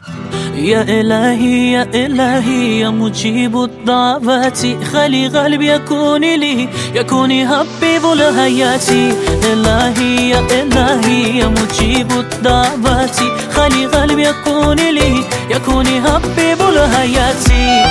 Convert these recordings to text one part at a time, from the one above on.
يا إلهي يا إلهي يا مجيب الدعوات خلي قلبي يكون لي يكون حبيب لحياتي. إلهي يا إلهي يا مجيب الدعوات خلي قلبي يكون لي يكون حبيب لحياتي.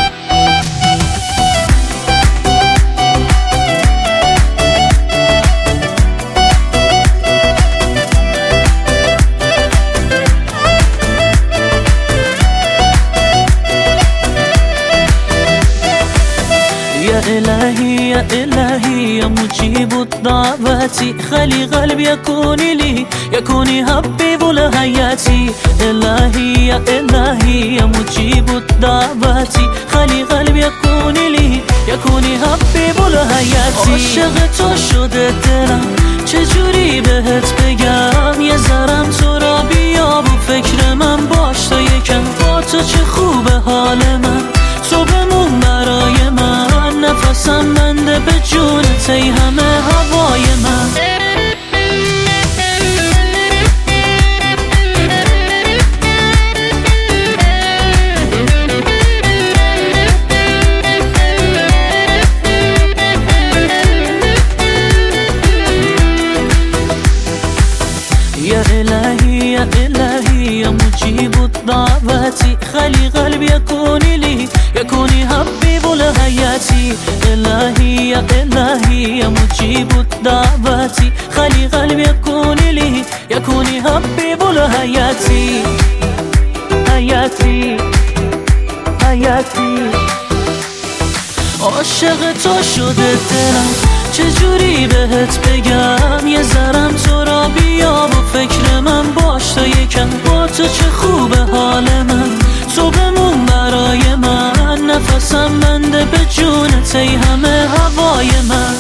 يا إلهي يا إلهي يا مجيب الدعوات خلي قلبي يكون لي يكون حبيب لحياتي. إلهي يا إلهي يا مجيب الدعوات خلي قلبي يكون لي يكون حبيب لحياتي. عاشق تو شده دلم چجوری بهت بگم، یه ذرم تو را بیاب و فکر من باش تا یکم. با تو چه خوبه حال من، تو بمون برای من، نفسم بنده به جونت ای همه هوای من. يا إلهي يا إلهي يا مجيب الدعوات خلي قلبي يكون لي يكون حبيب لحياتي. إلهي يا إلهي يا مجيب الدعوات خلي قلبي يكون لي يكون حبيب لحياتي. حياتي حياتي عاشق تو شده دلم چجوری بهت بگم، یه ذرم تو را بیاب و فکر من باش تا یکم. با تو چه خوبه حال من، تو بمون برای من، نفسم بنده به جونت ای همه هوای من.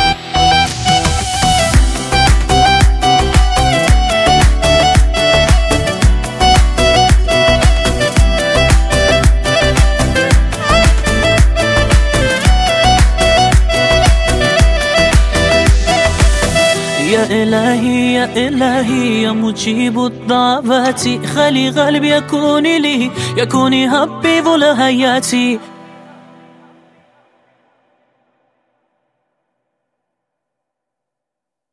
يا إلهي يا إلهي يا مجيب الدعوات خلي قلبي يكون لي يكون حبيب لحياتي.